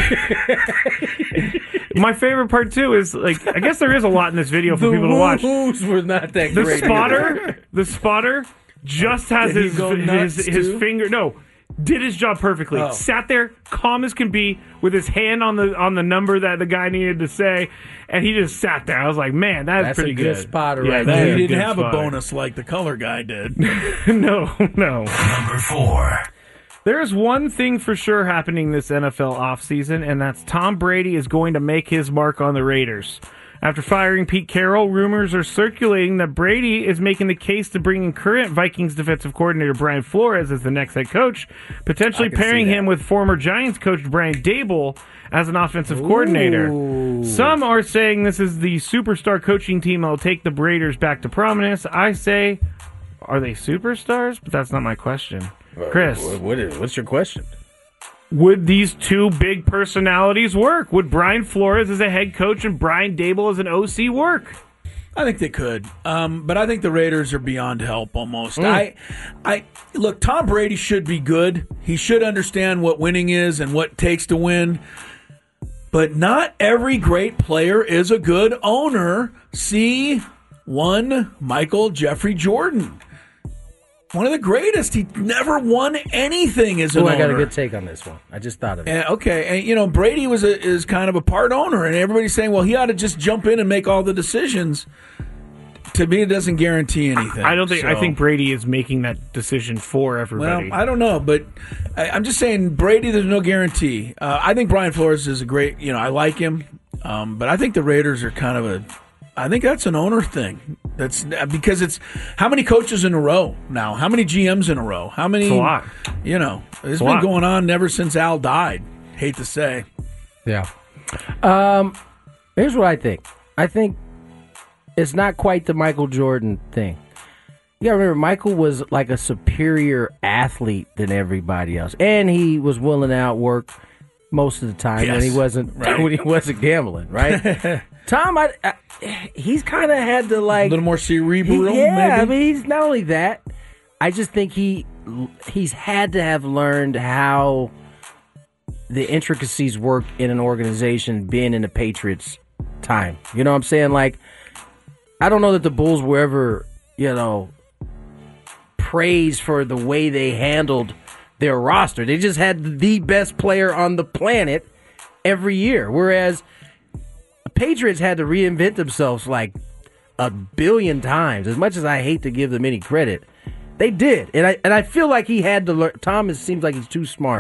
My favorite part too is like I guess there is a lot in this video for the people to watch. woohoos were not that The great. spotter, the spotter, just has Did he his go his, nuts, his too? finger. No, did his job perfectly. Oh. Sat there, calm as can be, with his hand on the on the number that the guy needed to say, and he just sat there. I was like, man, that's, That's pretty a good good. spotter yeah, right that there. is He a didn't good have spotter. a bonus like the color guy did. no, no. Number four. There's one thing for sure happening this N F L offseason, and that's Tom Brady is going to make his mark on the Raiders. After firing Pete Carroll, rumors are circulating that Brady is making the case to bring in current Vikings defensive coordinator Brian Flores as the next head coach, potentially I can see pairing that. him with former Giants coach Brian Dable as an offensive coordinator. Ooh. Some are saying this is the superstar coaching team that will take the Raiders back to prominence. I say, are they superstars? But that's not my question. Chris, What- what is, what's your question? would these two big personalities work? Would Brian Flores as a head coach and Brian Dable as an O C work? I think they could, um, but I think the Raiders are beyond help almost. Mm. I, I look. Tom Brady should be good. He should understand what winning is and what it takes to win. But not every great player is a good owner. See, one Michael Jeffrey Jordan, one of the greatest. He never won anything as an Oh, owner. I got a good take on this one. I just thought of it. And, okay, and you know Brady was a, is kind of a part owner, and everybody's saying, well, he ought to just jump in and make all the decisions. To me, it doesn't guarantee anything. I don't think. I So- think Brady is making that decision for Well, everybody. I don't know, but I, I'm just saying Brady. There's no guarantee. Uh, I think Brian Flores is a great. You know, I like him, um, but I think the Raiders are kind of a. I think that's an owner thing. That's because it's how many coaches in a row now? How many G Ms in a row? How many? It's a lot. You know, it's It's a been lot. going on ever since Al died. Hate to say. Yeah. Um, here's what I think. I think it's not quite the Michael Jordan thing. You gotta remember, Michael was like a superior athlete than everybody else, and he was willing to outwork most of the time when Yes. he wasn't Right. when he wasn't gambling, right? Tom, I, I, he's kind of had to like A little more cerebral, He- yeah, maybe? I mean, he's not only that. I just think he he's had to have learned how the intricacies work in an organization, being in the Patriots' time. You know what I'm saying? Like, I don't know that the Bulls were ever, you know, praised for the way they handled their roster. They just had the best player on the planet every year, whereas the Patriots had to reinvent themselves like a billion times. As much as I hate to give them any credit, they did, and I and I feel like he had to learn. Thomas seems like he's too smart.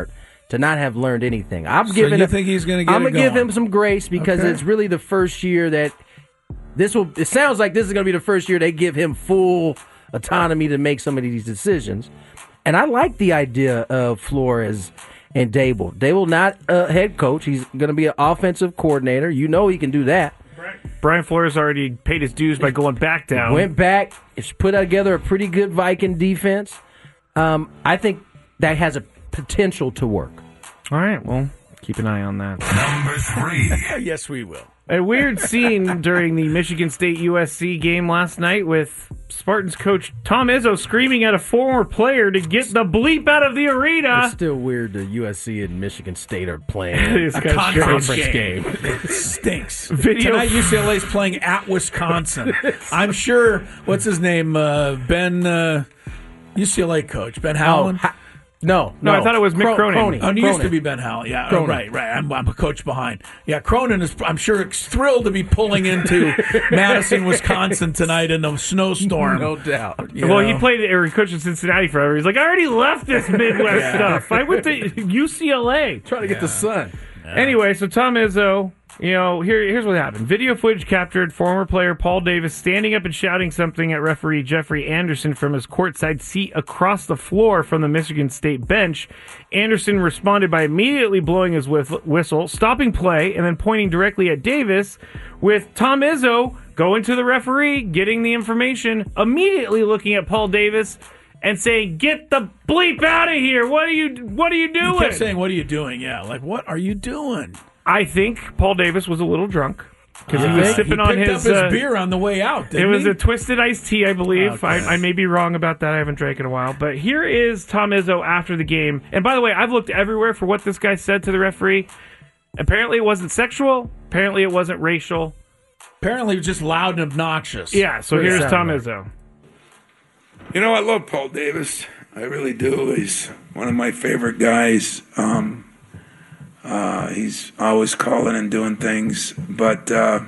to not have learned anything. I'm So giving. you him, think he's gonna get I'm it gonna give going? him some grace because Okay. it's really the first year that this will. It sounds like this is going to be the first year they give him full autonomy to make some of these decisions. And I like the idea of Flores and Dable. Dable not a head coach. He's going to be an offensive coordinator. You know he can do that. Brian Flores already paid his dues by going back down. Went back. It's put together a pretty good Viking defense. Um, I think that has a potential to work. All right, well, keep an eye on that. Number three. Yes, we will. A weird scene during the Michigan State U S C game last night with Spartans coach Tom Izzo screaming at a former player to get the bleep out of the arena. It's still weird that U S C and Michigan State are playing It's a kinda conference strange. game. It stinks. Video- Tonight, U C L A is playing at Wisconsin. I'm sure, what's his name? Uh, Ben, uh, U C L A coach, Ben Howland? ha- no, No, I thought it was Mick Cro- Cronin. Oh, it used to Cronin. be Ben Howland. Yeah, oh, Cronin. right, right. I'm, I'm a coach behind. Yeah, Cronin is, I'm sure, thrilled to be pulling into Madison, Wisconsin tonight in a snowstorm. No doubt. You well, know? he played or he coached in Cincinnati forever. He's like, I already left this Midwest Yeah. stuff. I went to U C L A. Trying to get the sun. Anyway, so Tom Izzo, you know, here, here's what happened. Video footage captured former player Paul Davis standing up and shouting something at referee Jeffrey Anderson from his courtside seat across the floor from the Michigan State bench. Anderson responded by immediately blowing his whiff- whistle, stopping play, and then pointing directly at Davis, with Tom Izzo going to the referee, getting the information, immediately looking at Paul Davis and saying, "Get the bleep out of here! What are you? What are you doing?" He kept saying, "What are you doing?" Yeah, like, what are you doing? I think Paul Davis was a little drunk because Uh, he was he sipping on picked his, up his uh, beer on the way out. It Didn't was he? a twisted iced tea, I believe. Okay. I, I may be wrong about that. I haven't drank in a while. But here is Tom Izzo after the game. And by the way, I've looked everywhere for what this guy said to the referee. Apparently, it wasn't sexual. Apparently, it wasn't racial. Apparently, it was just loud and obnoxious. Yeah. So here's Tom Izzo. You know, I love Paul Davis. I really do. He's one of my favorite guys. Um, uh, he's always calling and doing things, but uh,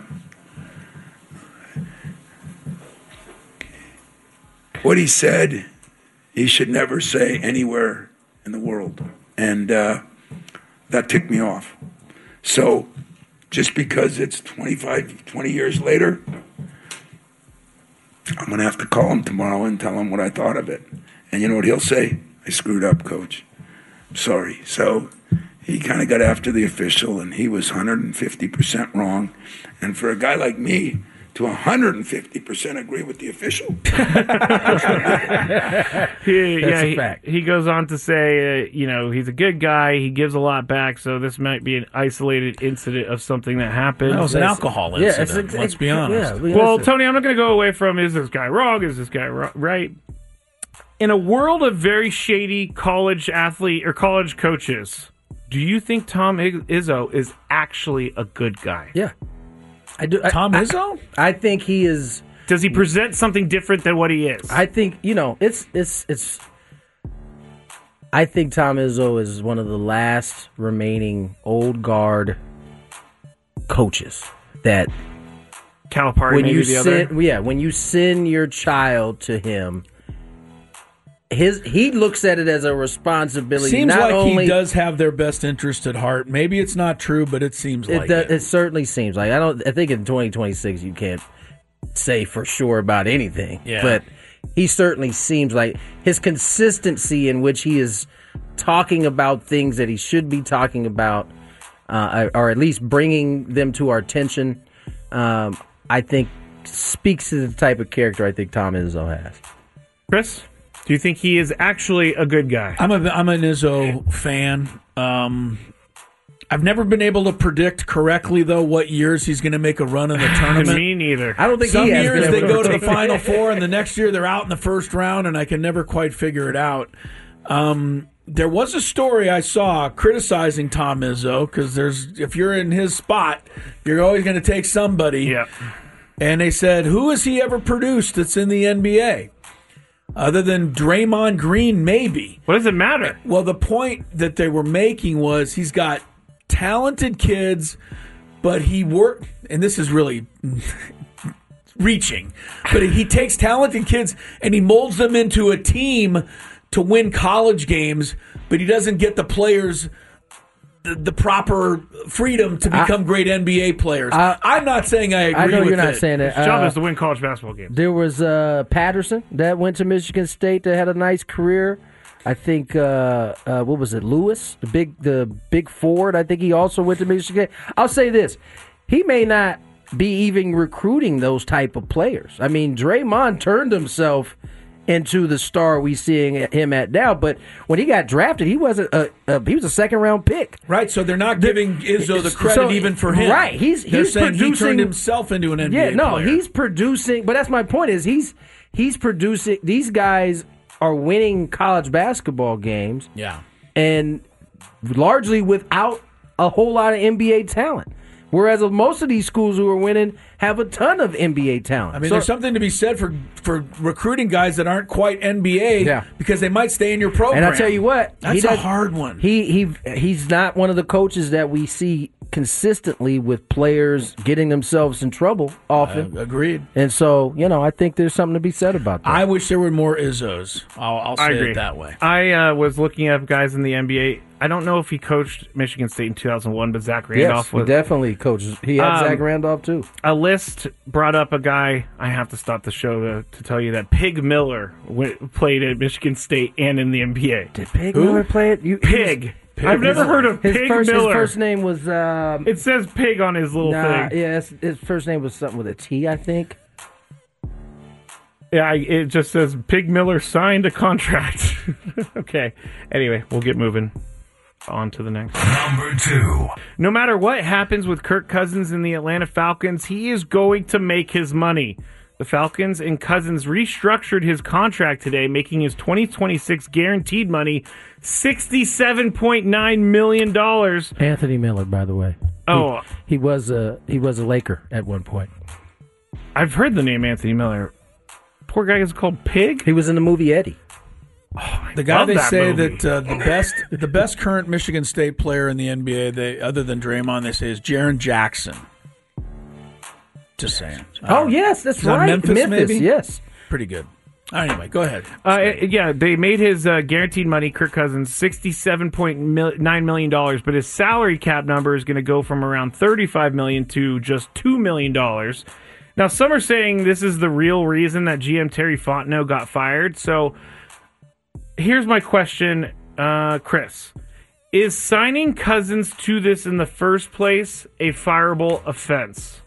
what he said, he should never say anywhere in the world, and uh, that ticked me off. So, just because it's twenty-five, twenty years later, I'm going to have to call him tomorrow and tell him what I thought of it. And you know what he'll say? I screwed up, coach. I'm sorry. So he kind of got after the official, and he was one hundred fifty percent wrong. And for a guy like me to one hundred fifty percent agree with the official. He, yeah, a he, fact. he goes on to say, uh, you know, he's a good guy. He gives a lot back. So this might be an isolated incident of something that happened. That was an alcohol Yeah, incident. it's a- let's be honest. Yeah, we- Well, listen. Tony, I'm not going to go away from is this guy wrong? Is this guy ri- right? In a world of very shady college athlete or college coaches, do you think Tom Izzo is actually a good guy? Yeah. I do. I- Tom I- Izzo? I think he is. Does he present something different than what he is? I think you know it's it's it's. I think Tom Izzo is one of the last remaining old guard coaches that Calipari, when maybe you the send, other. yeah, when you send your child to him, his he looks at it as a responsibility. Seems not like only, he does have their best interest at heart. Maybe it's not true, but it seems It, like do- it. it certainly seems like I don't. I think in twenty twenty-six you can't say for sure about anything. Yeah. But he certainly seems like his consistency in which he is talking about things that he should be talking about, uh, or at least bringing them to our attention. Um, I think speaks to the type of character I think Tom Izzo has. Chris, do you think he is actually a good guy? I'm a I'm an Izzo fan. Um, I've never been able to predict correctly though what years he's going to make a run in the tournament. Me neither. I don't think Some he has years been they able go to the predict- Final Four, and the next year they're out in the first round, and I can never quite figure it out. Um, there was a story I saw criticizing Tom Izzo because there's if you're in his spot, you're always going to take somebody. Yeah. And they said, who has he ever produced that's in the N B A? Other than Draymond Green, maybe. What does it matter? Well, the point that they were making was he's got talented kids, but he worked, and this is really reaching, but he takes talented kids and he molds them into a team to win college games, but he doesn't get the players the, the proper freedom to become I, great N B A players. I, I'm not saying I agree I know with you're not it. saying it. His job Uh, is to win college basketball games. There was uh, Patterson that went to Michigan State that had a nice career. I think uh, uh, what was it, Lewis, the big the big forward. I think he also went to Michigan. I'll say this: he may not be even recruiting those type of players. I mean, Draymond turned himself into the star we seeing him at now. But when he got drafted, he wasn't a, a he was a second round pick. Right, so they're not giving Izzo the credit So- even for him. Right, he's they're he's saying producing he turned himself into an N B A Yeah, no, player. he's producing. But that's my point: is he's he's producing. These guys are winning college basketball games. Yeah, and largely without a whole lot of N B A talent. Whereas most of these schools who are winning have a ton of N B A talent. I mean, So- there's something to be said for for recruiting guys that aren't quite N B A Yeah. because they might stay in your program. And I tell you what, that's he a does- hard one. He he he's not one of the coaches that we see consistently with players getting themselves in trouble often. Uh, agreed. And so, you know, I think there's something to be said about that. I wish there were more Izzos. I'll, I'll say I agree it that way. I uh, was looking up guys in the N B A. I don't know if he coached Michigan State in two thousand one, but Zach Randolph yes, he was definitely coaches. He had Um, Zach Randolph too. A list brought up a guy. I have to stop the show to, to tell you that Pig Miller w- played at Michigan State and in the N B A. Did Pig Miller play it? You, Pig. Pig I've never Miller. heard of his Pig first, Miller. His first name was. Um, it says Pig on his little nah, thing. Yeah, his, his first name was something with a T, I think. Yeah, I, it just says Pig Miller signed a contract. Okay. Anyway, we'll get moving on to the next. Number two. No matter what happens with Kirk Cousins and the Atlanta Falcons, he is going to make his money. The Falcons and Cousins restructured his contract today, making his twenty twenty-six guaranteed money sixty-seven point nine million dollars. Anthony Miller, by the way. Oh. He, he was a he was a Laker at one point. I've heard the name Anthony Miller. Poor guy is called Pig. He was in the movie Eddie. The guy love they that say movie. that uh, the best the best current Michigan State player in the N B A, they other than Draymond, they say is Jaren Jackson. Just saying. Oh, yes, that's Is that right. Memphis, Memphis, maybe? yes. Pretty good. Anyway, go ahead. Uh, yeah, they made his uh, guaranteed money, Kirk Cousins, sixty-seven point nine million dollars, but his salary cap number is going to go from around thirty-five million dollars to just two million dollars. Now, some are saying this is the real reason that G M Terry Fontenot got fired. So here's my question, uh, Chris. Is signing Cousins to this in the first place a fireable offense?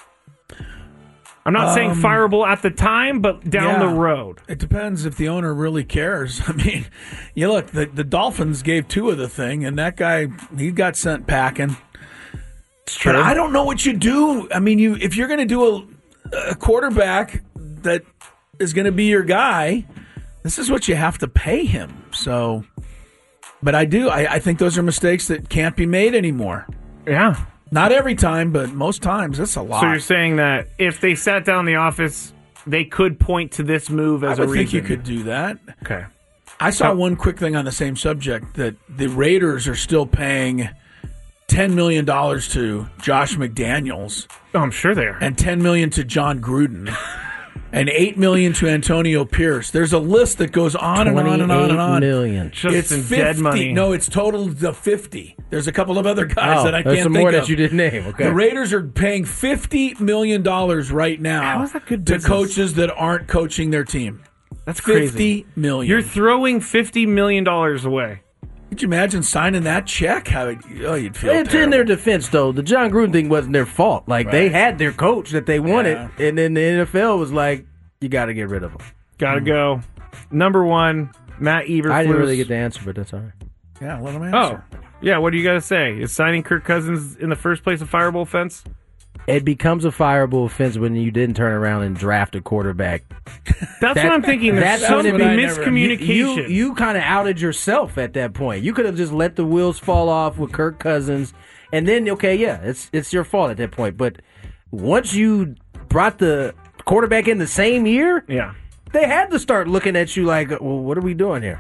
I'm not saying Um, fireable at the time, but down Yeah. the road. It depends if the owner really cares. I mean, you look, the, the Dolphins gave two of the thing, and that guy, he got sent packing. true. But I don't know what you do. I mean, you if you're going to do a, a quarterback that is going to be your guy, this is what you have to pay him. So, but I do. I, I think those are mistakes that can't be made anymore. Yeah. Not every time, but most times. That's a lot. So you're saying that if they sat down in the office, they could point to this move as I would a think reason. you could do that. Okay. I saw How- one quick thing on the same subject that the Raiders are still paying ten million dollars to Josh McDaniels. Oh, I'm sure they are. And ten million dollars to John Gruden. And eight million dollars to Antonio Pierce. There's a list that goes on and on and on and on. twenty-eight million. Just it's in fifty. dead money. No, it's total to fifty. There's a couple of other guys Oh, that I there's can't some think more of. that you didn't name. Okay. The Raiders are paying fifty million dollars right now How is that good to business? coaches that aren't coaching their team. That's crazy. fifty million You're dollars. throwing fifty million dollars away. Could you imagine signing that check? How it, oh, you'd feel It's terrible. in their defense, though. The John Gruden thing wasn't their fault. Like, they Right. had their coach that they wanted, Yeah. and then the N F L was like, you got to get rid of him. Gotta go. Number one, Matt Eberflus. I didn't really get the answer, but that's all right. Yeah, let him Oh, answer. yeah. What do you got to say? Is signing Kirk Cousins in the first place a fireable offense? It becomes a fireable offense when you didn't turn around and draft a quarterback. That's what I'm thinking. There's some when it be- miscommunication. You, you kind of outed yourself at that point. You could have just let the wheels fall off with Kirk Cousins, and then okay, yeah, it's it's your fault at that point. But once you brought the quarterback in the same year, yeah, they had to start looking at you like, well, what are we doing here?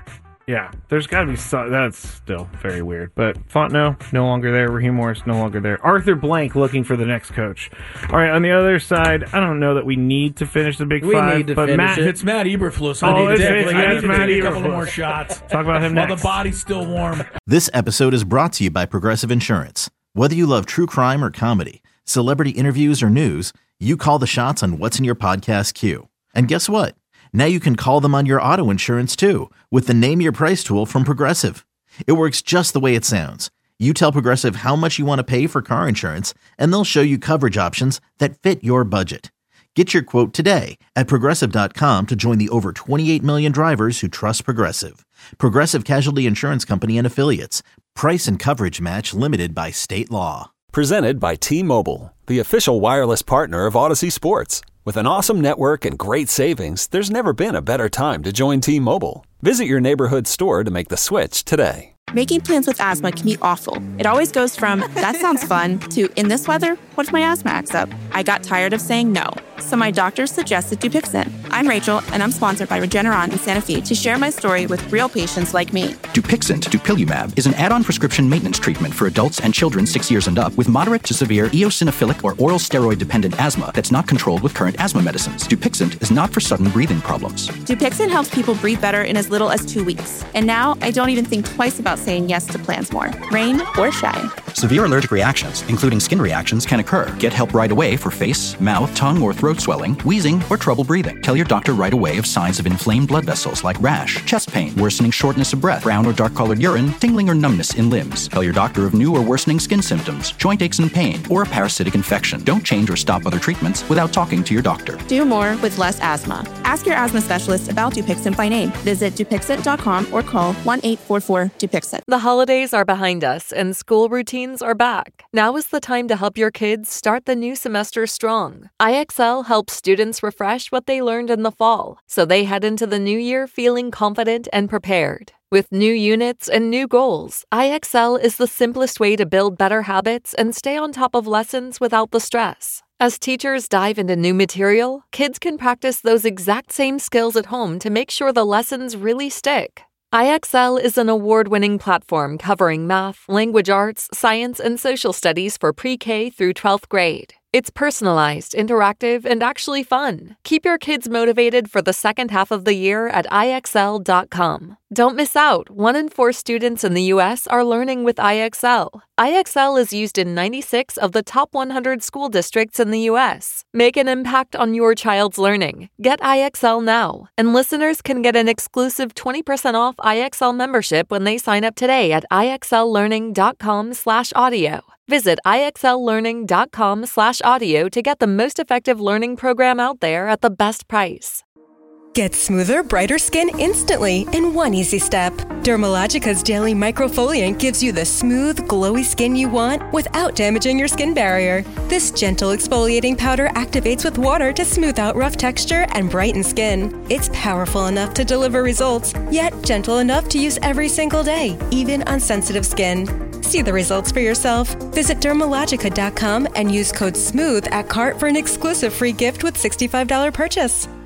Yeah, there's got to be some. That's still very weird. But Fontenot, no longer there. Raheem Morris, no longer there. Arthur Blank looking for the next coach. All right, on the other side, I don't know that we need to finish the Big we Five. Need to but finish Matt, it. It's Matt Eberflus. I oh, need it's, to, it's, I need it's to Matt take Eberflus. a couple of more shots. Talk about him While next. the body's still warm. This episode is brought to you by Progressive Insurance. Whether you love true crime or comedy, celebrity interviews or news, you call the shots on what's in your podcast queue. And guess what? Now you can call them on your auto insurance too with the Name Your Price tool from Progressive. It works just the way it sounds. You tell Progressive how much you want to pay for car insurance, and they'll show you coverage options that fit your budget. Get your quote today at Progressive dot com to join the over twenty-eight million drivers who trust Progressive. Progressive Casualty Insurance Company and Affiliates. Price and coverage match limited by state law. Presented by T-Mobile, the official wireless partner of Odyssey Sports. With an awesome network and great savings, there's never been a better time to join T-Mobile. Visit your neighborhood store to make the switch today. Making plans with asthma can be awful. It always goes from, that sounds fun, to, in this weather, what if my asthma acts up? I got tired of saying no, so my doctor suggested Dupixent. I'm Rachel, and I'm sponsored by Regeneron in Santa Fe to share my story with real patients like me. Dupixent, dupilumab, is an add-on prescription maintenance treatment for adults and children six years and up with moderate to severe eosinophilic or oral steroid-dependent asthma that's not controlled with current asthma medicines. Dupixent is not for sudden breathing problems. Dupixent helps people breathe better in as little as two weeks. And now, I don't even think twice about saying yes to plans more, rain or shine. Severe allergic reactions, including skin reactions, can occur. Get help right away for face, mouth, tongue, or throat swelling, wheezing, or trouble breathing. Tell your doctor right away of signs of inflamed blood vessels like rash, chest pain, worsening shortness of breath, brown or dark-colored urine, tingling or numbness in limbs. Tell your doctor of new or worsening skin symptoms, joint aches and pain, or a parasitic infection. Don't change or stop other treatments without talking to your doctor. Do more with less asthma. Ask your asthma specialist about Dupixent by name. Visit Dupixent dot com or call one eight four four Dupixent. The holidays are behind us and school routines are back. Now is the time to help your kids start the new semester strong. I X L helps students refresh what they learned in the fall, so they head into the new year feeling confident and prepared. With new units and new goals, I X L is the simplest way to build better habits and stay on top of lessons without the stress. As teachers dive into new material, kids can practice those exact same skills at home to make sure the lessons really stick. I X L is an award-winning platform covering math, language arts, science, and social studies for pre-K through twelfth grade. It's personalized, interactive, and actually fun. Keep your kids motivated for the second half of the year at I X L dot com. Don't miss out. One in four students in the U S are learning with I X L. I X L is used in ninety-six of the top one hundred school districts in the U S. Make an impact on your child's learning. Get I X L now. And listeners can get an exclusive twenty percent off I X L membership when they sign up today at I X L learning dot com slash audio. Visit I X L learning dot com slash audio to get the most effective learning program out there at the best price. Get smoother, brighter skin instantly in one easy step. Dermalogica's Daily Microfoliant gives you the smooth, glowy skin you want without damaging your skin barrier. This gentle exfoliating powder activates with water to smooth out rough texture and brighten skin. It's powerful enough to deliver results, yet gentle enough to use every single day, even on sensitive skin. See the results for yourself. Visit Dermalogica dot com and use code SMOOTH at cart for an exclusive free gift with sixty-five dollars purchase.